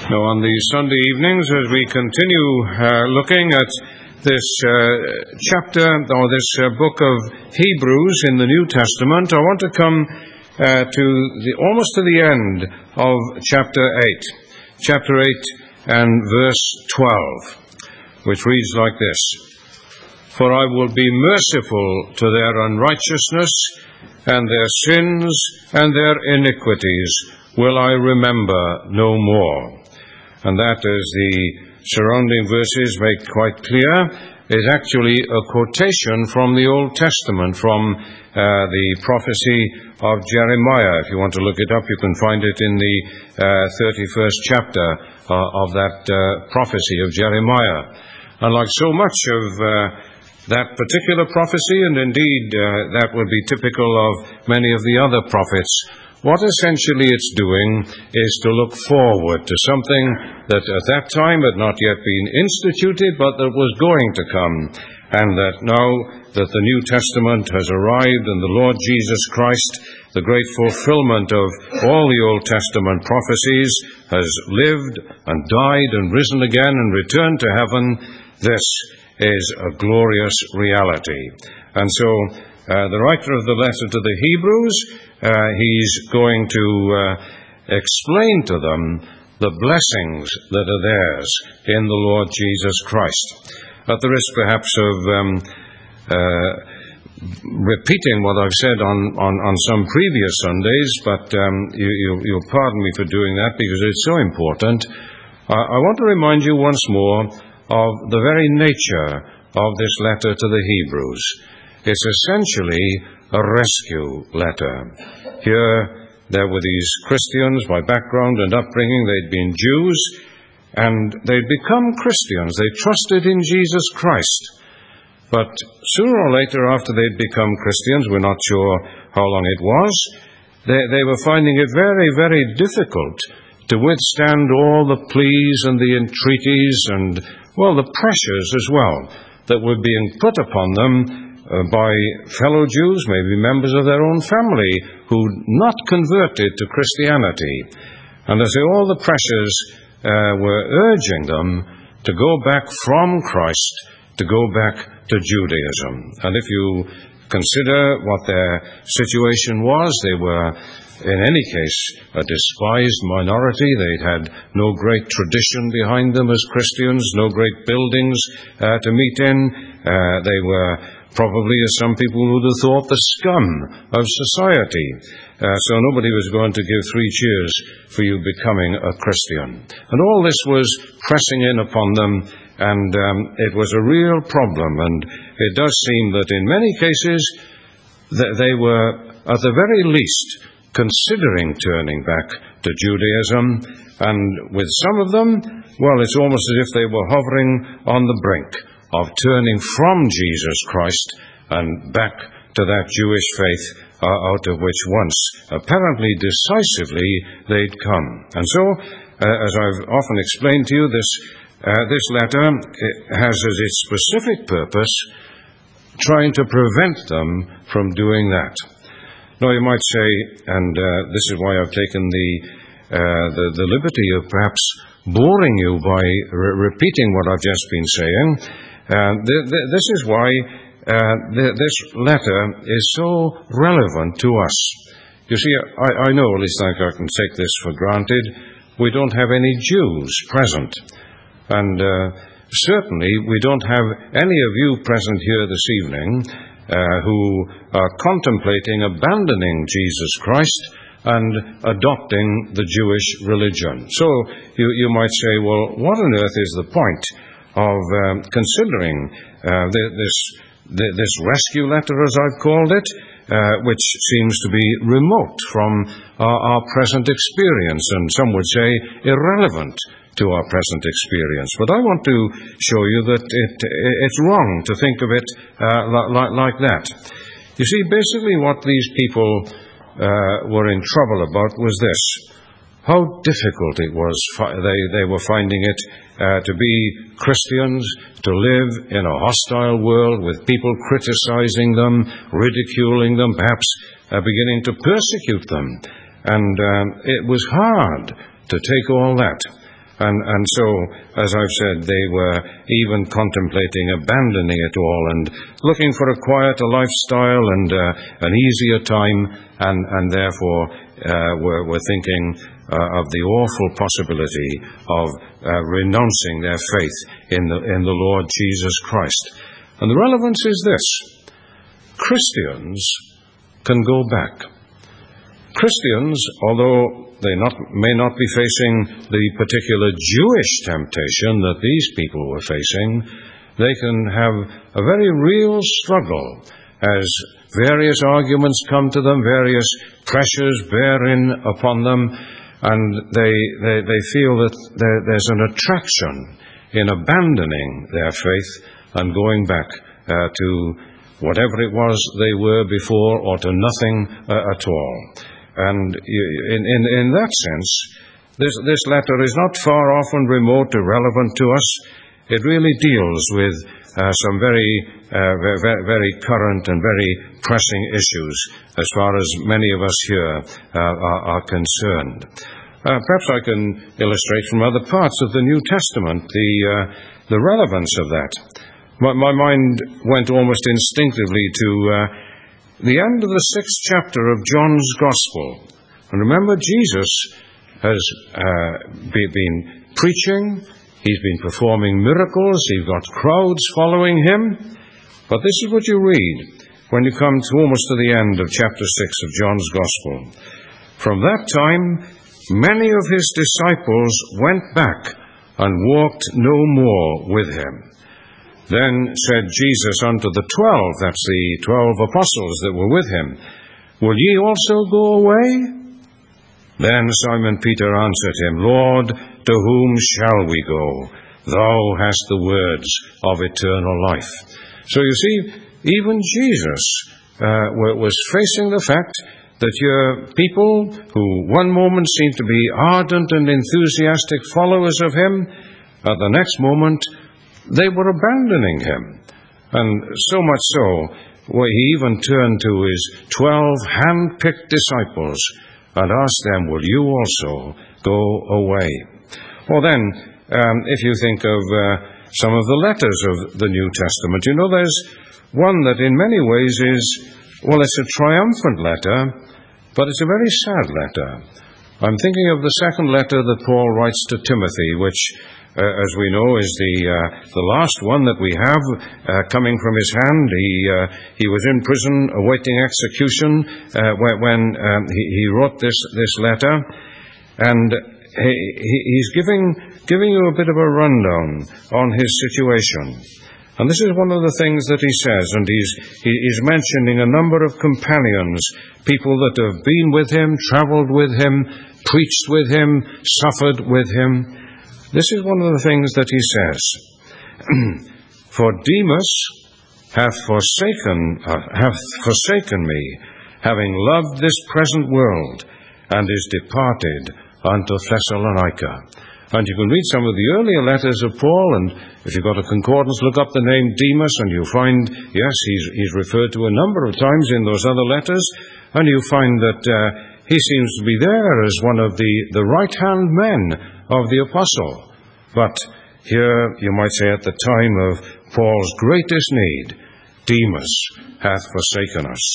Now, on these Sunday evenings, as we continue looking at this chapter, or this book of Hebrews in the New Testament, I want to come almost to the end of chapter 8. Chapter 8 and verse 12, which reads like this: "For I will be merciful to their unrighteousness, and their sins and their iniquities will I remember no more." And that, as the surrounding verses make quite clear, is actually a quotation from the Old Testament, from the prophecy of Jeremiah. If you want to look it up, you can find it in the 31st chapter of that prophecy of Jeremiah. And like so much of that particular prophecy, and indeed that would be typical of many of the other prophets, what essentially it's doing is to look forward to something that at that time had not yet been instituted, but that was going to come, and that now that the New Testament has arrived and the Lord Jesus Christ, the great fulfillment of all the Old Testament prophecies, has lived and died and risen again and returned to heaven, this is a glorious reality. And so the writer of the letter to the Hebrews, he's going to explain to them the blessings that are theirs in the Lord Jesus Christ. At the risk perhaps of repeating what I've said on some previous Sundays, but you'll pardon me for doing that because it's so important, I want to remind you once more of the very nature of this letter to the Hebrews. It's essentially a rescue letter. Here, there were these Christians by background and upbringing. They'd been Jews, and they'd become Christians. They trusted in Jesus Christ. But sooner or later, after they'd become Christians, we're not sure how long it was, they were finding it very, very difficult to withstand all the pleas and the entreaties and, well, the pressures as well that were being put upon them by fellow Jews, maybe members of their own family, who'd not converted to Christianity. And as all the pressures were urging them to go back from Christ, to go back to Judaism. And if you consider what their situation was, they were, in any case, a despised minority. They'd had no great tradition behind them as Christians, no great buildings to meet in. They were probably, as some people would have thought, the scum of society. So nobody was going to give 3 cheers for you becoming a Christian. And all this was pressing in upon them, and it was a real problem. And it does seem that in many cases they were, at the very least, considering turning back to Judaism. And with some of them, well, it's almost as if they were hovering on the brink of turning from Jesus Christ and back to that Jewish faith out of which once, apparently decisively, they'd come. And so, as I've often explained to you, this letter has as its specific purpose trying to prevent them from doing that. Now, you might say, and this is why I've taken the liberty of perhaps boring you by repeating what I've just been saying. This is why this letter is so relevant to us. You see, I know, at least I can take this for granted, we don't have any Jews present. And certainly we don't have any of you present here this evening who are contemplating abandoning Jesus Christ and adopting the Jewish religion. So you might say, well, what on earth is the point of considering this rescue letter, as I've called it, which seems to be remote from our present experience, and some would say irrelevant to our present experience. But I want to show you that it's wrong to think of it like that. You see, basically what these people were in trouble about was this: how difficult it was. They were finding it to be Christians, to live in a hostile world with people criticizing them, ridiculing them, perhaps beginning to persecute them. And it was hard to take all that. And so, as I've said, they were even contemplating abandoning it all and looking for a quieter lifestyle and an easier time, and therefore were thinking of the awful possibility of renouncing their faith in the Lord Jesus Christ. And the relevance is this: Christians can go back. Christians, although they may not be facing the particular Jewish temptation that these people were facing, they can have a very real struggle as various arguments come to them, various pressures bear in upon them, and they feel that there's an attraction in abandoning their faith and going back to whatever it was they were before, or to nothing at all. And in that sense, this letter is not far off and remote, irrelevant to us. It really deals with some very current and very pressing issues as far as many of us here are concerned. Perhaps I can illustrate from other parts of the New Testament the relevance of that. My mind went almost instinctively to the end of the 6th chapter of John's Gospel. And remember, Jesus has been preaching, he's been performing miracles, he's got crowds following him. But this is what you read when you come to almost to the end of chapter 6 of John's Gospel. From that time, many of his disciples went back and walked no more with him. Then said Jesus unto the 12, that's the 12 apostles that were with him, Will ye also go away? Then Simon Peter answered him, Lord, to whom shall we go? Thou hast the words of eternal life. So you see, even Jesus was facing the fact that your people who one moment seemed to be ardent and enthusiastic followers of him, at the next moment they were abandoning him. And so much so, he even turned to his 12 hand-picked disciples and asked them, Will you also go away? Well then, if you think of some of the letters of the New Testament, you know there's one that in many ways is, well, it's a triumphant letter, but it's a very sad letter. I'm thinking of the second letter that Paul writes to Timothy, which, as we know, is the last one that we have coming from his hand. He was in prison awaiting execution when he wrote this letter, and he's giving you a bit of a rundown on his situation. And this is one of the things that he says, and he's mentioning a number of companions, people that have been with him, travelled with him, preached with him, suffered with him. This is one of the things that he says. For Demas hath forsaken me, having loved this present world, and is departed unto Thessalonica. And you can read some of the earlier letters of Paul, and if you've got a concordance, look up the name Demas, and you'll find, yes, he's referred to a number of times in those other letters, and you find that he seems to be there as one of the right-hand men of the apostle. But here, you might say, at the time of Paul's greatest need, Demas hath forsaken us.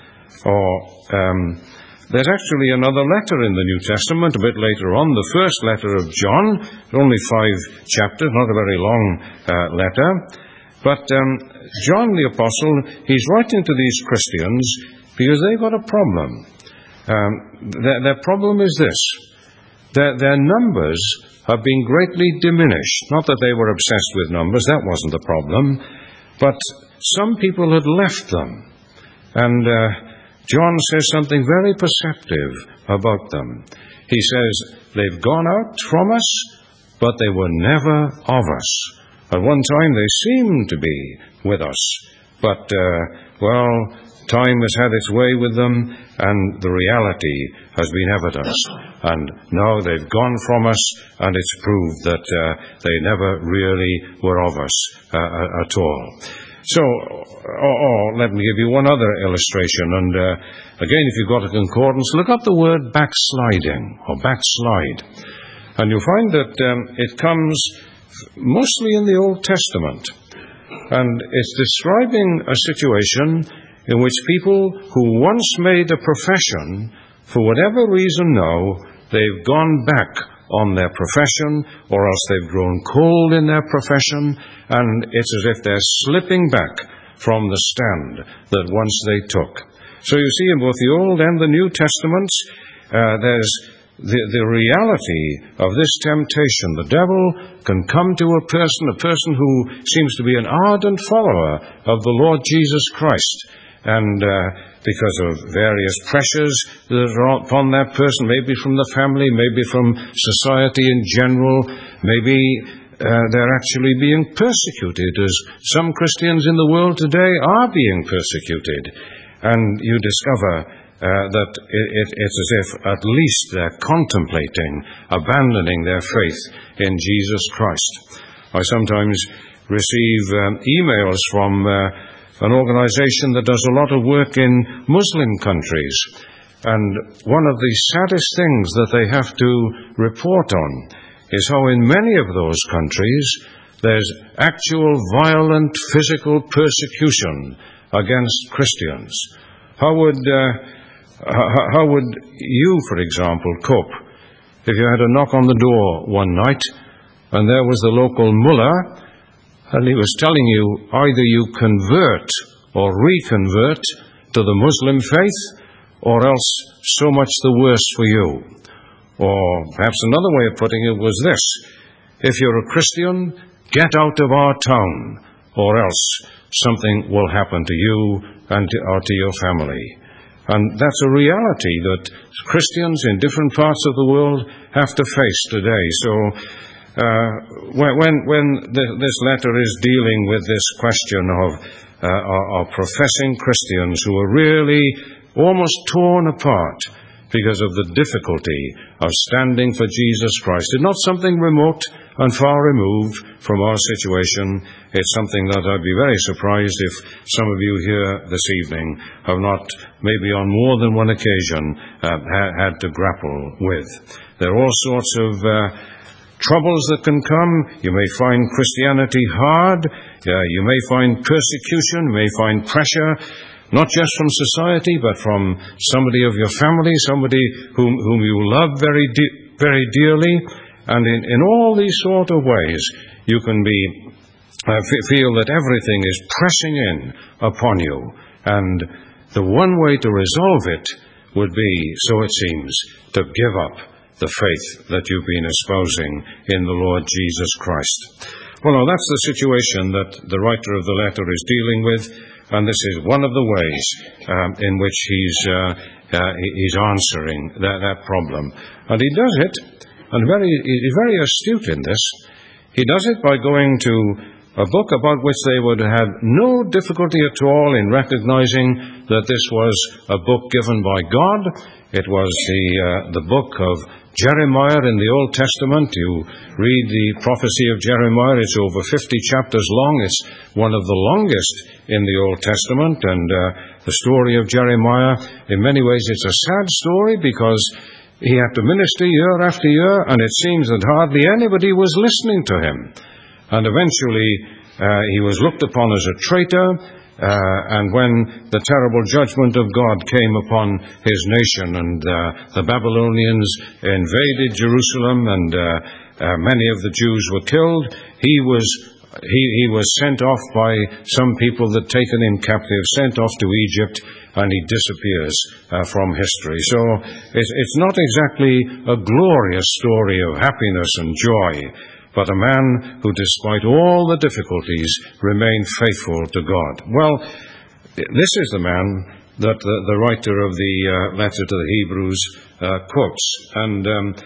Or there's actually another letter in the New Testament, a bit later on, the first letter of John, only 5 chapters, not a very long letter. But John the Apostle, he's writing to these Christians because they've got a problem. Their problem is this: their numbers have been greatly diminished. Not that they were obsessed with numbers, that wasn't the problem, but some people had left them. And John says something very perceptive about them. He says, they've gone out from us, but they were never of us. At one time they seemed to be with us, but, time has had its way with them, and the reality has been evidenced. And now they've gone from us, and it's proved that they never really were of us at all. So, let me give you one other illustration. And again, if you've got a concordance, look up the word backsliding, or backslide. And you find that it comes mostly in the Old Testament. And it's describing a situation in which people who once made a profession, for whatever reason now, they've gone back on their profession, or else they've grown cold in their profession, and it's as if they're slipping back from the stand that once they took. So you see, in both the Old and the New Testaments, there's the reality of this temptation. The devil can come to a person who seems to be an ardent follower of the Lord Jesus Christ, and because of various pressures that are upon that person, maybe from the family, maybe from society in general, maybe they're actually being persecuted, as some Christians in the world today are being persecuted. And you discover that it's as if at least they're contemplating abandoning their faith in Jesus Christ. I sometimes receive emails from an organization that does a lot of work in Muslim countries. And one of the saddest things that they have to report on is how in many of those countries there's actual violent physical persecution against Christians. How would you, for example, cope if you had a knock on the door one night and there was the local mullah and he was telling you either you convert or reconvert to the Muslim faith, or else so much the worse for you? Or perhaps another way of putting it was this: if you're a Christian, get out of our town, or else something will happen to you and to your family. And that's a reality that Christians in different parts of the world have to face today. So when this letter is dealing with this question of professing Christians who are really almost torn apart because of the difficulty of standing for Jesus Christ, it's not something remote and far removed from our situation. It's something that I'd be very surprised if some of you here this evening have not, maybe on more than one occasion, had to grapple with. There are all sorts of troubles that can come. You may find Christianity hard. You may find persecution. You may find pressure, not just from society, but from somebody of your family, somebody whom you love very dearly. And in all these sort of ways, you can feel that everything is pressing in upon you. And the one way to resolve it would be, so it seems, to give up the faith that you've been espousing in the Lord Jesus Christ. Well, now that's the situation that the writer of the letter is dealing with, and this is one of the ways in which he's answering that problem. And he does it, and he's very astute in this. He does it by going to a book about which they would have no difficulty at all in recognizing that this was a book given by God. It was the book of Jeremiah in the Old Testament. You read the prophecy of Jeremiah. It's over 50 chapters long. It's one of the longest in the Old Testament. And the story of Jeremiah, in many ways, it's a sad story because he had to minister year after year, and it seems that hardly anybody was listening to him. And eventually, he was looked upon as a traitor, and when the terrible judgment of God came upon his nation, and the Babylonians invaded Jerusalem, and many of the Jews were killed, he was sent off by some people that taken him captive, sent off to Egypt, and he disappears from history. So it's not exactly a glorious story of happiness and joy, but a man who, despite all the difficulties, remained faithful to God. Well, this is the man that the writer of the letter to the Hebrews quotes. And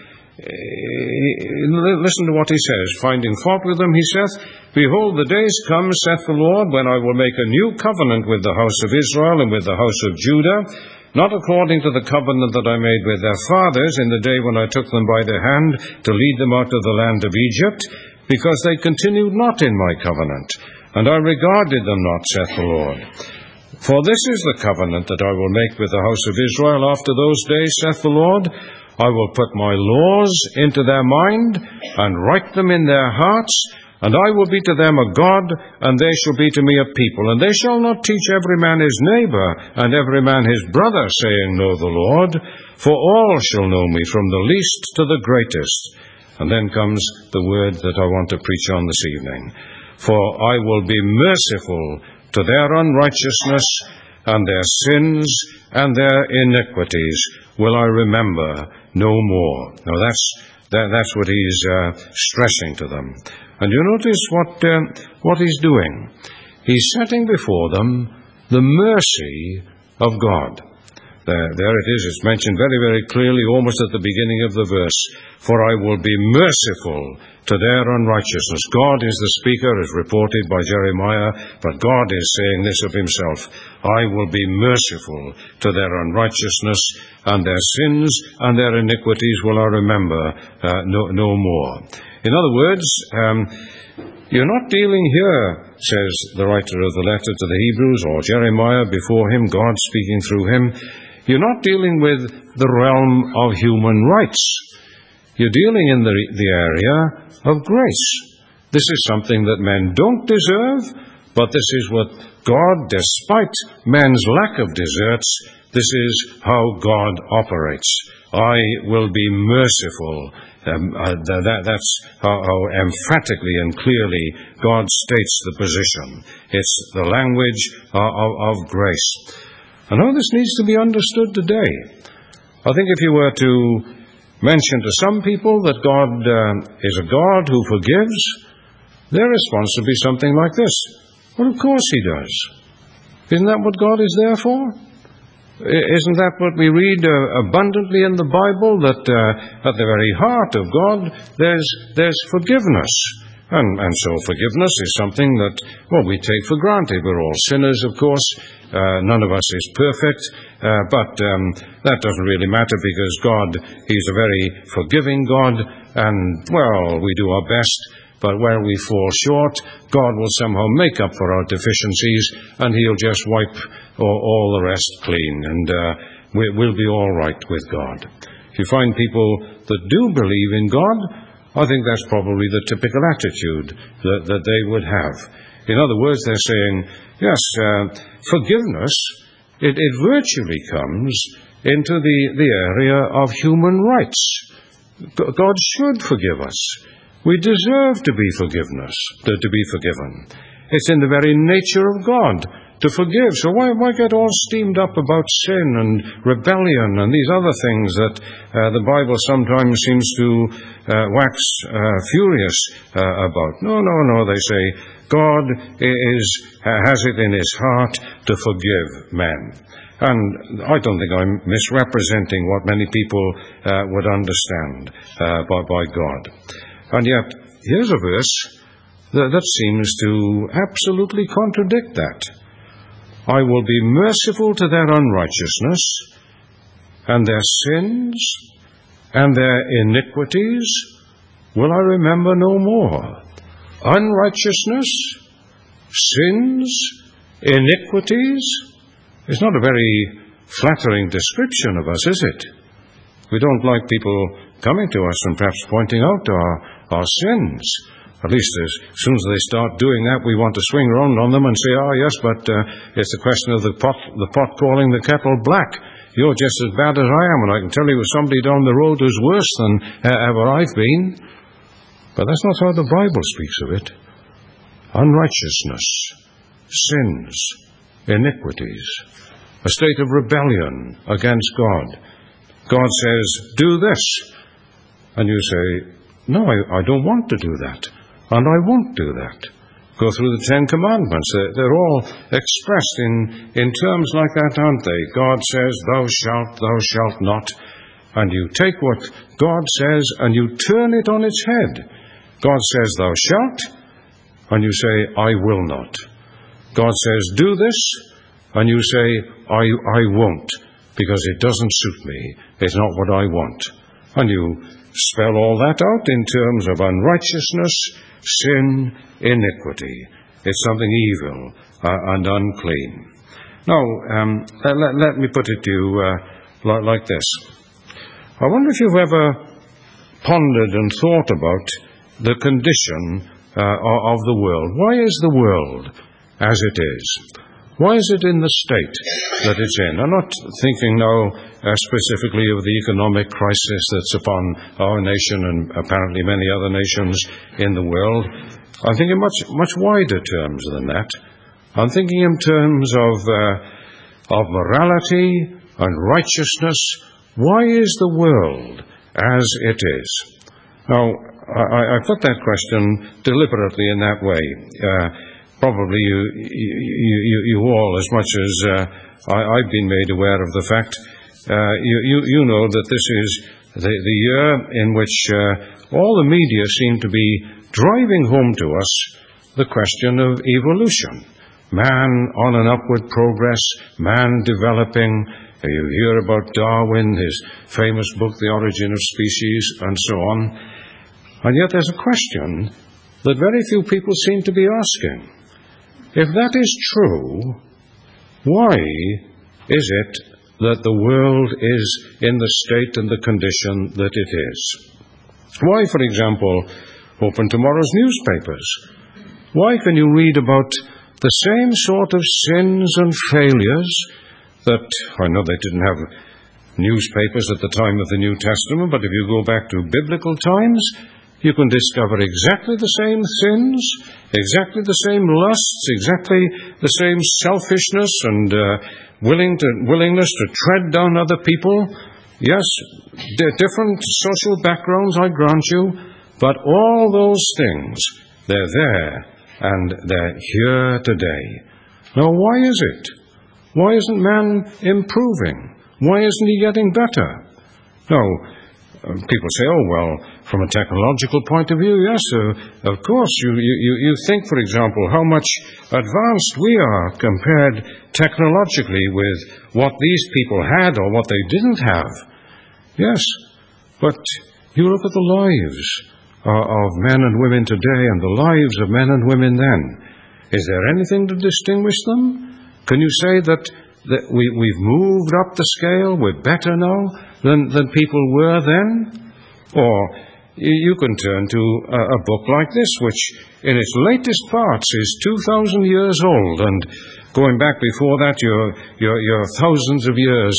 listen to what he says. Finding fault with them, he saith, Behold, the days come, saith the Lord, when I will make a new covenant with the house of Israel and with the house of Judah, not according to the covenant that I made with their fathers in the day when I took them by the hand to lead them out of the land of Egypt, because they continued not in my covenant, and I regarded them not, saith the Lord. For this is the covenant that I will make with the house of Israel after those days, saith the Lord. I will put my laws into their mind and write them in their hearts, and I will be to them a God, and they shall be to me a people. And they shall not teach every man his neighbor, and every man his brother, saying, Know the Lord, for all shall know me, from the least to the greatest. And then comes the word that I want to preach on this evening. For I will be merciful to their unrighteousness, and their sins and their iniquities will I remember no more. Now that's what he's stressing to them. And you notice what he's doing. He's setting before them the mercy of God. There it is. It's mentioned very, very clearly, almost at the beginning of the verse. For I will be merciful to their unrighteousness. God is the speaker, as reported by Jeremiah, but God is saying this of himself. I will be merciful to their unrighteousness, and their sins and their iniquities will I remember no more. In other words, you're not dealing here, says the writer of the letter to the Hebrews, or Jeremiah before him, God speaking through him. You're not dealing with the realm of human rights. You're dealing in the area of grace. This is something that men don't deserve, but this is what God, despite men's lack of deserts, this is how God operates. I will be merciful. That's how emphatically and clearly God states the position. It's the language of grace. And how this needs to be understood today. I think if you were to mention to some people that God is a God who forgives, their response would be something like this. Well, of course he does. Isn't that what God is there for? Isn't that what we read abundantly in the Bible, that at the very heart of God there's forgiveness? And so forgiveness is something that, we take for granted. We're all sinners, of course. None of us is perfect. But that doesn't really matter, because God, he's a very forgiving God. And, we do our best. But where we fall short, God will somehow make up for our deficiencies, and he'll just wipe all the rest clean. And we'll be all right with God. If you find people that do believe in God, I think that's probably the typical attitude that they would have. In other words, they're saying, yes, forgiveness, it virtually comes into the area of human rights. God should forgive us. We deserve to be forgiven. It's in the very nature of God to forgive. So why get all steamed up about sin and rebellion and these other things that the Bible sometimes seems to wax furious about? No, they say God has it in his heart to forgive men. And I don't think I'm misrepresenting what many people would understand by God. And yet, here's a verse that seems to absolutely contradict that. I will be merciful to their unrighteousness, and their sins and their iniquities will I remember no more. Unrighteousness, sins, iniquities is not a very flattering description of us, is it? We don't like people coming to us and perhaps pointing out our sins. At least as soon as they start doing that, we want to swing around on them and say, yes, but it's a question of the pot calling the kettle black. You're just as bad as I am, and I can tell you there's somebody down the road who's worse than ever I've been. But that's not how the Bible speaks of it. Unrighteousness, sins, iniquities, a state of rebellion against God. God says, do this. And you say, no, I don't want to do that. And I won't do that. Go through the Ten Commandments. They're all expressed in terms like that, aren't they? God says, thou shalt not. And you take what God says and you turn it on its head. God says, thou shalt, and you say, I will not. God says, do this, and you say, I won't, because it doesn't suit me. It's not what I want. And you spell all that out in terms of unrighteousness, sin, iniquity. It's something evil and unclean. Now, let me put it to you like this. I wonder if you've ever pondered and thought about the condition of the world. Why is the world as it is? Why is it in the state that it's in? I'm not thinking now specifically of the economic crisis that's upon our nation and apparently many other nations in the world. I'm thinking much wider terms than that. I'm thinking in terms of morality and righteousness. Why is the world as it is? Now, I put that question deliberately in that way. Probably you all, as much as I've been made aware of the fact, you know that this is the year in which all the media seem to be driving home to us the question of evolution. Man on an upward progress, man developing. You hear about Darwin, his famous book, The Origin of Species, and so on. And yet there's a question that very few people seem to be asking. If that is true, why is it that the world is in the state and the condition that it is? Why, for example, open tomorrow's newspapers? Why can you read about the same sort of sins and failures that, I know they didn't have newspapers at the time of the New Testament, but if you go back to biblical times, you can discover exactly the same sins, exactly the same lusts, exactly the same selfishness and willingness to tread down other people. Yes, different social backgrounds, I grant you, but all those things, they're there and they're here today. Now, why is it? Why isn't man improving? Why isn't he getting better? Now, people say, oh, well, from a technological point of view, yes, of course. You think, for example, how much advanced we are compared technologically with what these people had or what they didn't have. Yes, but you look at the lives of men and women today and the lives of men and women then. Is there anything to distinguish them? Can you say that we've moved up the scale, we're better now than people were then? Or you can turn to a book like this, which in its latest parts is 2,000 years old, and going back before that, you're thousands of years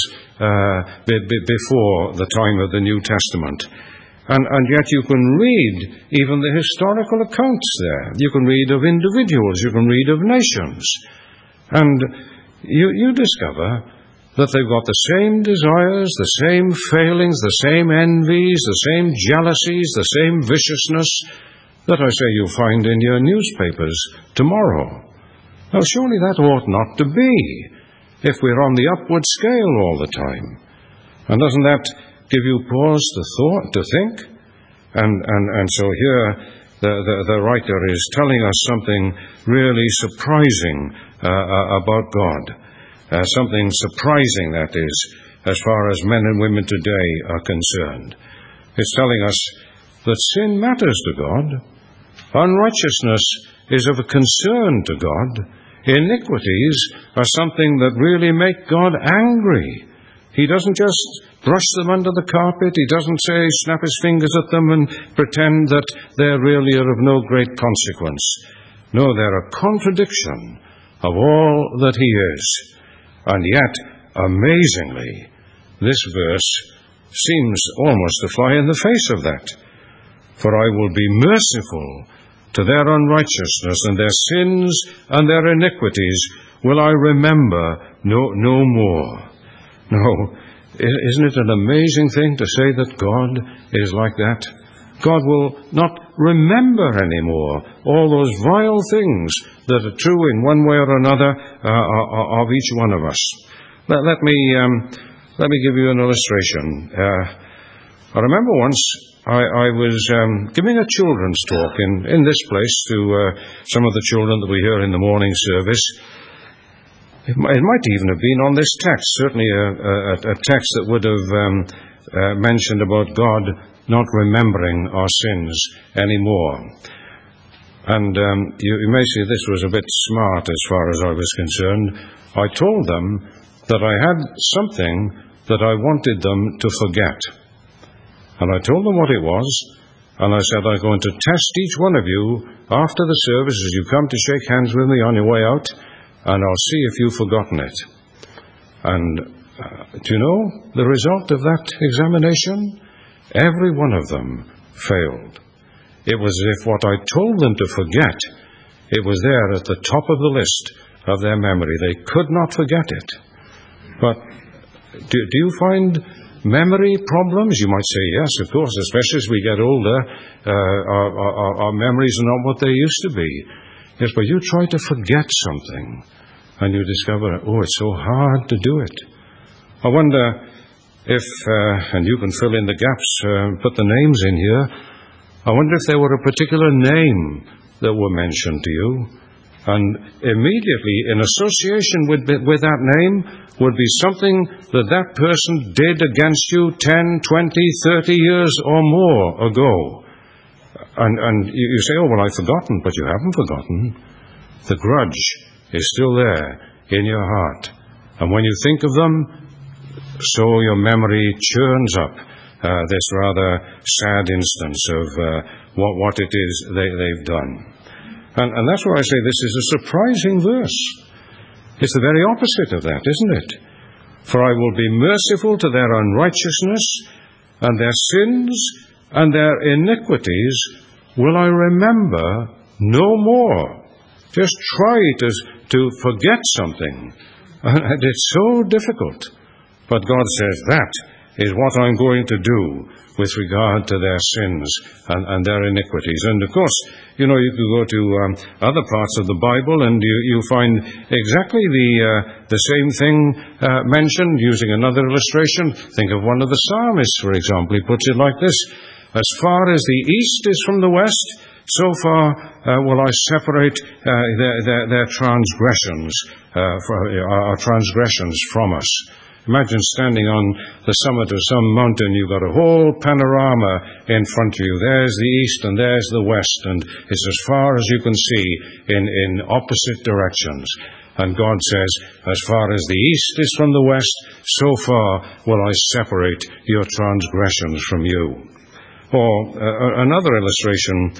before the time of the New Testament. And yet you can read even the historical accounts there. You can read of individuals, you can read of nations. And you discover that they've got the same desires, the same failings, the same envies, the same jealousies, the same viciousness that I say you'll find in your newspapers tomorrow. Now, surely that ought not to be if we're on the upward scale all the time. And doesn't that give you pause to think? And so here the writer is telling us something really surprising about God. Something surprising, that is, as far as men and women today are concerned. It's telling us that sin matters to God. Unrighteousness is of a concern to God. Iniquities are something that really make God angry. He doesn't just brush them under the carpet. He doesn't say, snap his fingers at them and pretend that they really are of no great consequence. No, they're a contradiction of all that he is. And yet, amazingly, this verse seems almost to fly in the face of that. For I will be merciful to their unrighteousness, and their sins and their iniquities will I remember no more. No, isn't it an amazing thing to say that God is like that? God will not remember anymore all those vile things that are true in one way or another of each one of us. Let me give you an illustration. I remember once I was giving a children's talk in this place to some of the children that we hear in the morning service. It might even have been on this text, certainly a text that would have mentioned about God not remembering our sins anymore. And you may say this was a bit smart as far as I was concerned. I told them that I had something that I wanted them to forget. And I told them what it was, and I said, I'm going to test each one of you after the service as you come to shake hands with me on your way out, and I'll see if you've forgotten it. And do you know the result of that examination? Every one of them failed. It was as if what I told them to forget, it was there at the top of the list of their memory. They could not forget it. But do you find memory problems? You might say, yes, of course, especially as we get older, our memories are not what they used to be. Yes, but you try to forget something, and you discover, it's so hard to do it. I wonder if, and you can fill in the gaps, put the names in here, I wonder if there were a particular name that were mentioned to you, and immediately in association with that name would be something that person did against you 10, 20, 30 years or more ago. And you say, I've forgotten, but you haven't forgotten. The grudge is still there in your heart. And when you think of them, so your memory churns up this rather sad instance of what it is they've done. And that's why I say this is a surprising verse. It's the very opposite of that, isn't it? For I will be merciful to their unrighteousness, and their sins and their iniquities will I remember no more. Just try to forget something, and it's so difficult. But God says that is what I'm going to do with regard to their sins and their iniquities. And of course, you could go to other parts of the Bible and you find exactly the same thing mentioned using another illustration. Think of one of the psalmists, for example. He puts it like this: as far as the east is from the west, so far will I separate their transgressions, our transgressions from us. Imagine standing on the summit of some mountain. You've got a whole panorama in front of you. There's the east and there's the west, and it's as far as you can see in opposite directions. And God says, as far as the east is from the west, so far will I separate your transgressions from you. Or another illustration.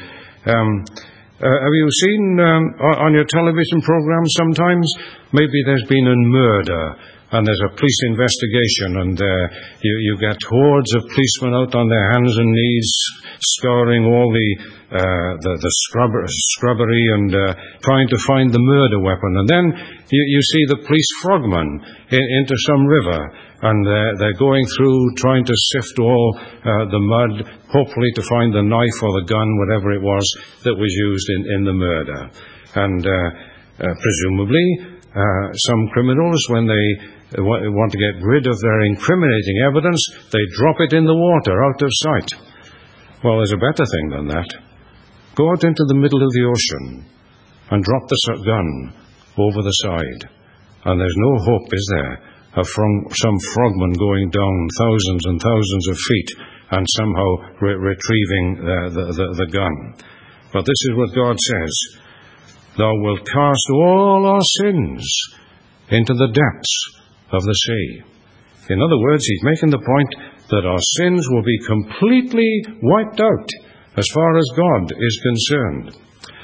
Have you seen on your television programs sometimes, maybe there's been a murder, and there's a police investigation, and you get hordes of policemen out on their hands and knees, scouring all the scrubbery and trying to find the murder weapon. And then you see the police frogmen into some river, and they're going through trying to sift all the mud, hopefully to find the knife or the gun, whatever it was that was used in the murder. And presumably some criminals, when they want to get rid of their incriminating evidence, they drop it in the water out of sight. Well, there's a better thing than that. Go out into the middle of the ocean and drop the gun over the side, and there's no hope, is there, of some frogman going down thousands and thousands of feet and somehow retrieving the gun. But this is what God says: Thou wilt cast all our sins into the depths of the sea. In other words, he's making the point that our sins will be completely wiped out as far as God is concerned.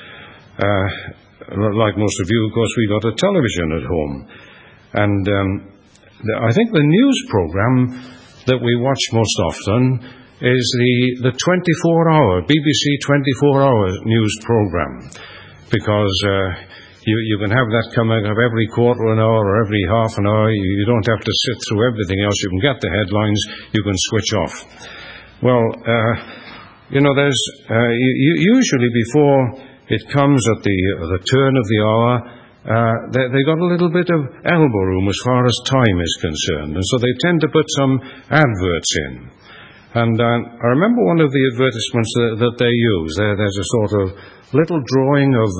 Like most of you, of course, we got a television at home. And I think the news program that we watch most often is the 24-hour, BBC 24-hour news program. Because you can have that coming up every quarter of an hour or every half an hour. You don't have to sit through everything else. You can get the headlines. You can switch off. Well, there's usually before it comes at the turn of the hour, they got a little bit of elbow room as far as time is concerned, and so they tend to put some adverts in. And I remember one of the advertisements that they use. There's a sort of little drawing of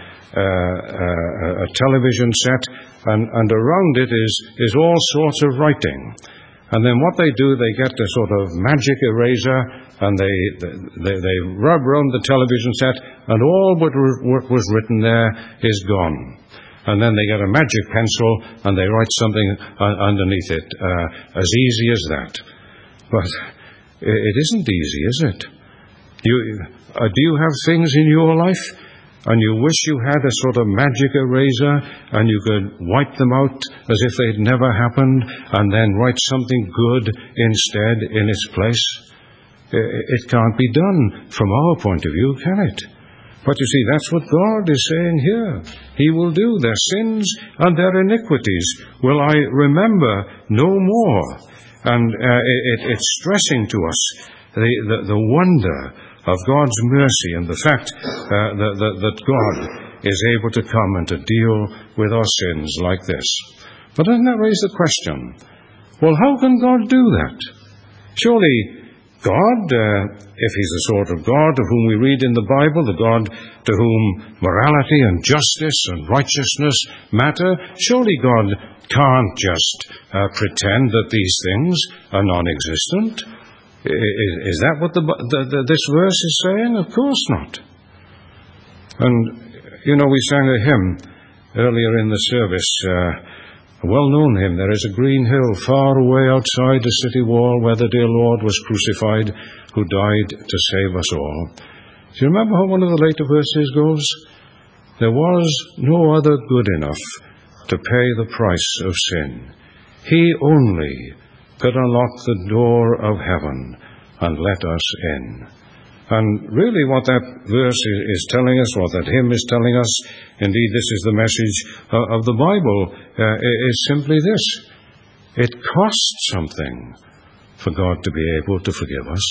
a television set, and around it is all sorts of writing. And then what they do, they get a sort of magic eraser, and they rub around the television set, and all what was written there is gone. And then they get a magic pencil, and they write something underneath it, as easy as that. But It isn't easy, is it? Do you have things in your life and you wish you had a sort of magic eraser and you could wipe them out as if they'd never happened and then write something good instead in its place? It can't be done from our point of view, can it? But you see, that's what God is saying here. He will do. Their sins and their iniquities will I remember no more. And it's stressing to us the wonder of God's mercy and the fact that God is able to come and to deal with our sins like this. But doesn't that raise the question, well, how can God do that? Surely God, if he's the sort of God of whom we read in the Bible, the God to whom morality and justice and righteousness matter, surely God can't just pretend that these things are non-existent. Is that what this verse is saying? Of course not. And, we sang a hymn earlier in the service, a well-known hymn, "There is a green hill far away outside the city wall where the dear Lord was crucified, who died to save us all." Do you remember how one of the later verses goes? "There was no other good enough to pay the price of sin. He only could unlock the door of heaven and let us in." And really what that verse is telling us, what that hymn is telling us, indeed this is the message of the Bible, is simply this. It costs something for God to be able to forgive us.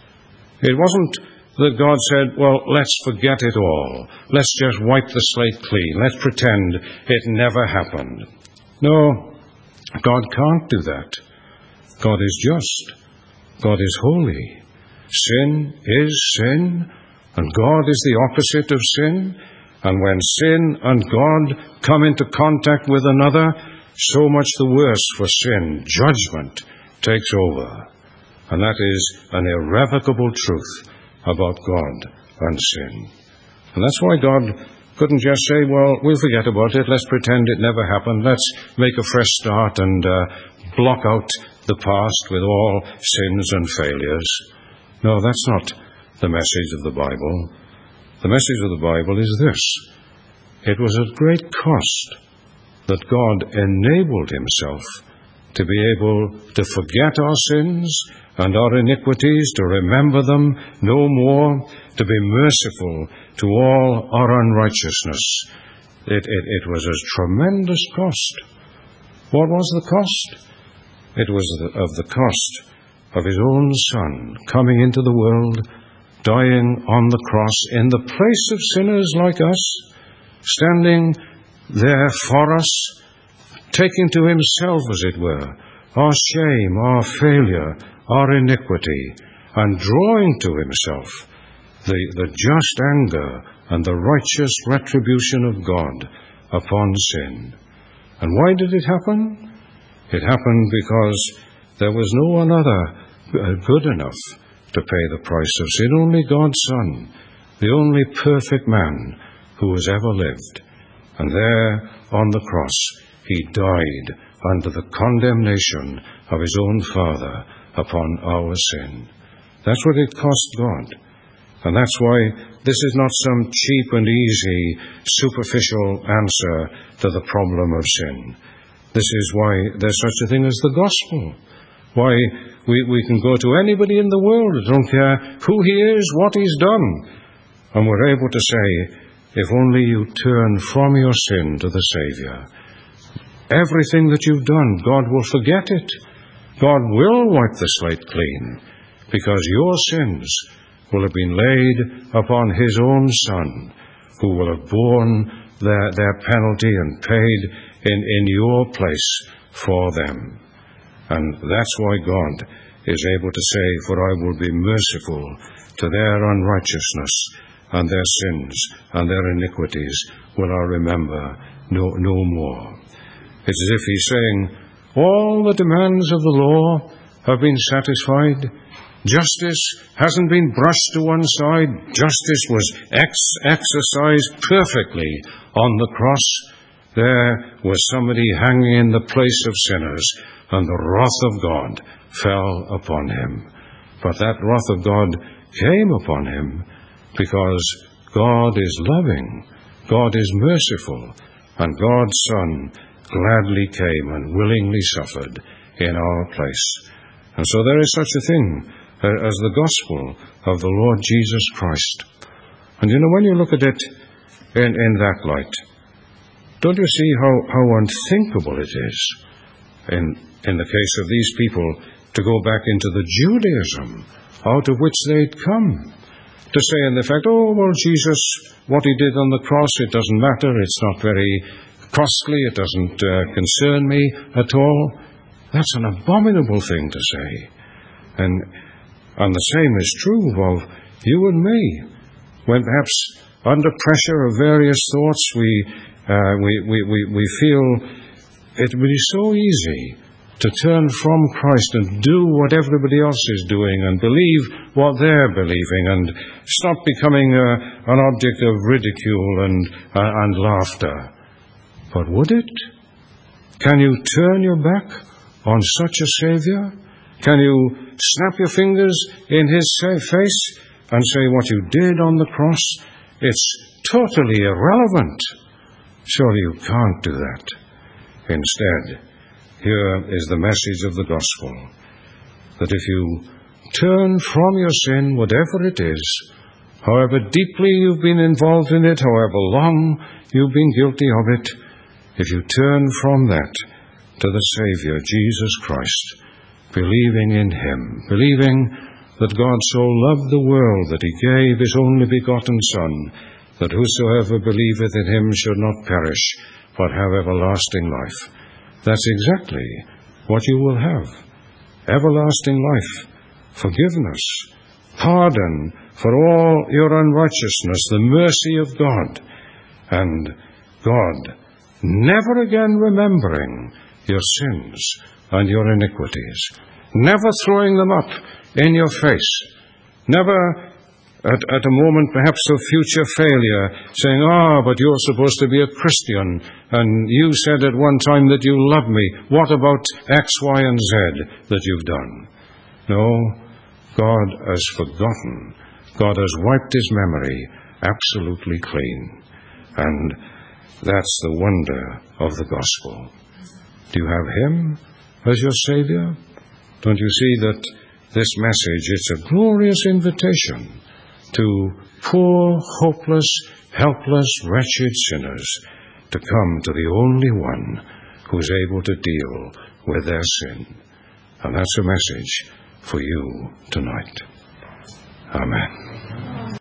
It wasn't that God said, well, let's forget it all. Let's just wipe the slate clean. Let's pretend it never happened. No, God can't do that. God is just. God is holy. Sin is sin, and God is the opposite of sin. And when sin and God come into contact with another, so much the worse for sin. Judgment takes over. And that is an irrevocable truth about God and sin. And that's why God couldn't just say, well, we'll forget about it. Let's pretend it never happened. Let's make a fresh start and block out the past with all sins and failures. No, that's not the message of the Bible. The message of the Bible is this. It was at great cost that God enabled himself to be able to forget our sins and our iniquities, to remember them no more, to be merciful to all our unrighteousness. It was a tremendous cost. What was the cost? It was of the cost of his own Son coming into the world, dying on the cross in the place of sinners like us, standing there for us, taking to himself, as it were, our shame, our failure, our iniquity, and drawing to himself the just anger and the righteous retribution of God upon sin. And why did it happen? It happened because there was no one other good enough to pay the price of sin. Only God's Son, the only perfect man who has ever lived. And there on the cross, he died under the condemnation of his own Father upon our sin. That's what it cost God. And that's why this is not some cheap and easy, superficial answer to the problem of sin. This is why there's such a thing as the gospel. Why we can go to anybody in the world, I don't care who he is, what he's done, and we're able to say, if only you turn from your sin to the Savior, everything that you've done, God will forget it. God will wipe the slate clean, because your sins will have been laid upon his own Son, who will have borne their penalty and paid in your place for them. And that's why God is able to say, for I will be merciful to their unrighteousness, and their sins and their iniquities will I remember no more. It's as if he's saying, all the demands of the law have been satisfied. Justice hasn't been brushed to one side. Justice was exercised perfectly on the cross. There was somebody hanging in the place of sinners, and the wrath of God fell upon him. But that wrath of God came upon him because God is loving, God is merciful, and God's Son gladly came and willingly suffered in our place. And so there is such a thing as the gospel of the Lord Jesus Christ. And when you look at it in that light, don't you see how unthinkable it is in the case of these people to go back into the Judaism out of which they'd come? To say in effect, oh, well, Jesus, what he did on the cross, it doesn't matter, it's not very costly, it doesn't concern me at all. That's an abominable thing to say. And the same is true of you and me. When perhaps under pressure of various thoughts we feel it would be so easy to turn from Christ and do what everybody else is doing and believe what they're believing and stop becoming an object of ridicule and laughter. But would it? Can you turn your back on such a Savior? Can you snap your fingers in his face and say what you did on the cross, it's totally irrelevant? Surely you can't do that. Instead, here is the message of the gospel, that if you turn from your sin, whatever it is, however deeply you've been involved in it, however long you've been guilty of it, if you turn from that to the Savior, Jesus Christ, believing in him, believing that God so loved the world that he gave his only begotten Son, that whosoever believeth in him should not perish, but have everlasting life. That's exactly what you will have. Everlasting life, forgiveness, pardon for all your unrighteousness, the mercy of God, and God never again remembering your sins and your iniquities, never throwing them up in your face, never at a moment perhaps of future failure saying, but you're supposed to be a Christian, and you said at one time that you love me. What about X, Y, and Z that you've done? No, God has forgotten. God has wiped his memory absolutely clean. And that's the wonder of the gospel. Do you have him as your Savior? Don't you see that this message, it's a glorious invitation to poor, hopeless, helpless, wretched sinners to come to the only one who's able to deal with their sin. And that's a message for you tonight. Amen.